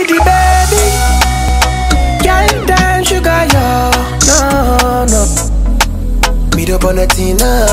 with the baby. Girl, dance, sugar, yo. No, no. Meet up on a Tina.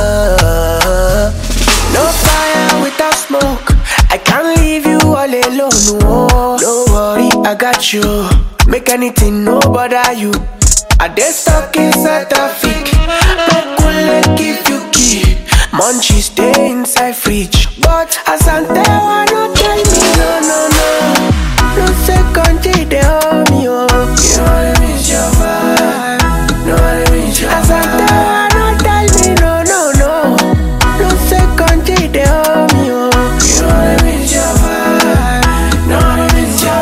No fire without smoke. I can't leave you all alone. No, don't worry, I got you. Make anything no bother you. I dey stuck inside traffic. No cool give you key. Munchies stay inside fridge. But Asante wanna tell me no, no, no. No second G they hold me up. You wanna miss your vibe. No wanna miss your vibe. Asante wanna tell me no, no, no. No second G they hold me up. You wanna miss your vibe. No wanna miss your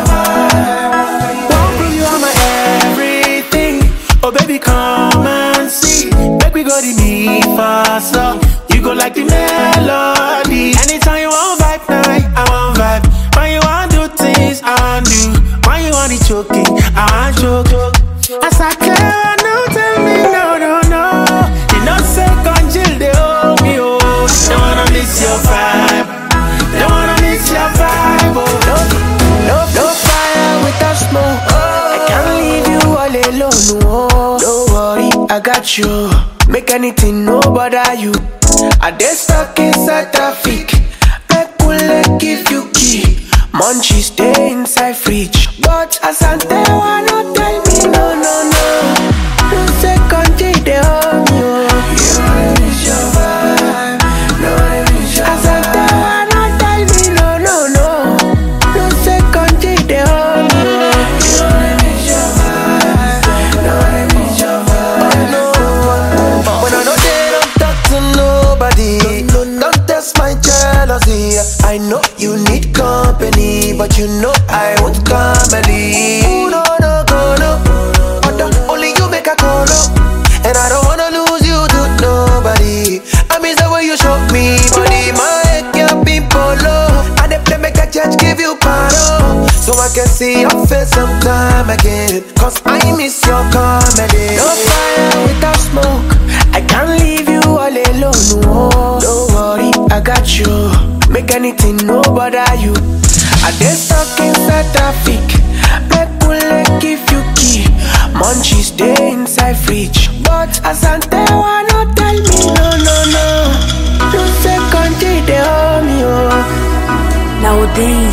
vibe. Won't prove you are my everything. Oh baby come and see. Make we go the me faster. You go like the melody. Anytime you want vibe night, I want vibe. When you want do things, I want do. When you want the choking, I want choke. As I can, no tell me no, no, no. You know second chill, they hold me, oh. Don't wanna miss your vibe. Don't wanna miss your vibe, oh. No fire without smoke. I can't leave you all alone, oh. Don't worry, I got you. Make anything no bother you. I dey stuck inside traffic. Make cool give you key. Munchies stay inside fridge. But Asante wanna tell me no, no, no. No second G they hold me up. You wanna miss your vibe. No wanna miss your vibe. Asante wanna tell me no, no, no. No second G they hold me up. You wanna miss your vibe. No wanna miss your vibe. No, when I know they don't talk to nobody. Don't test my jealousy. I know you need company, but you know I won't comedy. Ooh, no, no, go, no. Only you make a call, no. And I don't wanna lose you to nobody. I miss the way you show me body. My head can't be polo. And if they make a judge give you pardon, so I can see your face sometime again. Cause I miss your comedy. No fire without smoke. I can't leave you all alone, no. Don't worry, I got you. Make anything no bother you. I dey stuck inside traffic. Make cool give you key. Munchies stay inside fridge. But Asante wanna tell me no, no, no. No second G they hold me up. Nowadays